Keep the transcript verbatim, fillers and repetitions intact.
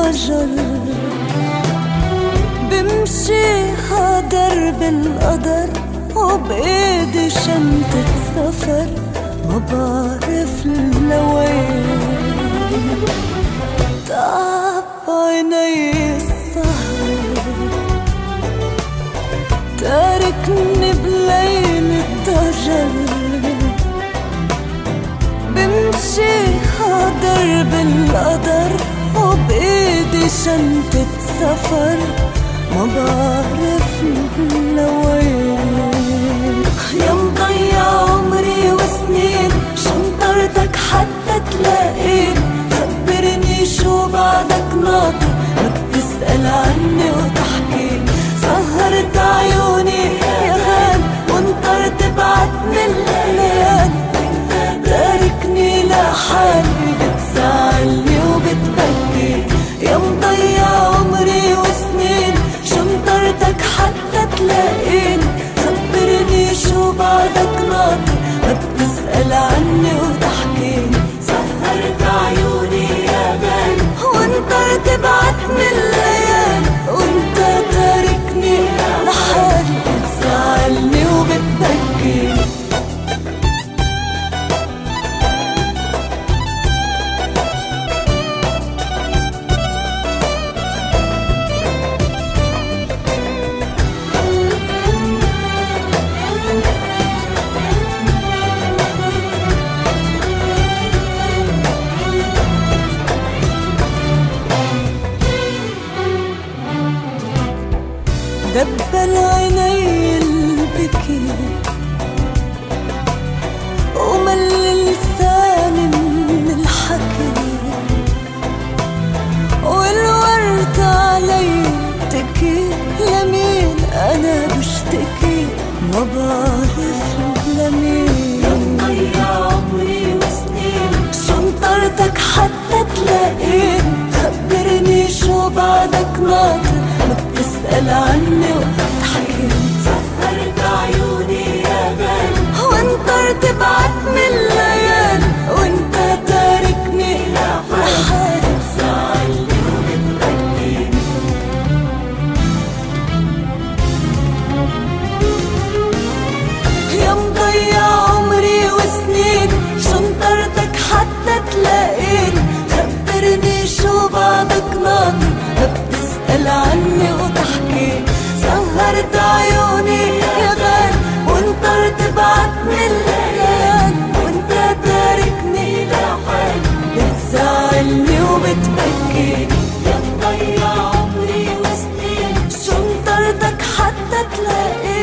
الضجر، بمشي هدرب القدر وبإيدي شنطة سفر ما بعرف لوين. تعب عيني السهر تاركني بليل الضجر، بمشي هدرب القدر وبإيدي شنطة سفر ما بعرف لوين. يا مضيع عمري وسنين شنطرتك حتى تلاقيني، خبرني شو بعدك ناطر ما بتسأل عني وتحكيني. سهرت عيوني يا غالي وانطرت بعتني الليالي، تاركني لحالي بتزعلني وبتبكي. يا مضيع عمري وسنين شنطرتك حتى تلاقيني، خبرني شو بعدك ناطر ما بتسأل عني وتحكيني. سهرت عيوني يا غالي وانطرت بعتني الليالي، وانت تاركني لحالي بتزعلني وبتبكي. دبل عيني البكي ومل لساني من الحكي، والورد علي تكي. لمين أنا بشتكي ما بعرف لمين. يا مضيع عمري وسنين شنطرتك حتى تلاقيني، خبرني شو بعدك ناطر ما بتسأل عني وتحكيني. سهرت عيوني يا غالي وانطرت بعتني الليالي، وانت تاركني لحالي بتزعلني وبتبكيني. يا مضيع عمري وسنين شنطرتك حتى تلاقيني، خبرني شو بعدك ناطر ما بتسأل عني وتحكيني. سهرت عيوني يا غالي وانطرت بعتني الليالي، وانت تاركني لحالي بتزعلني وبتبكيني. يا مضيع عمري وسنين شنطرتك حتى تلاقيني،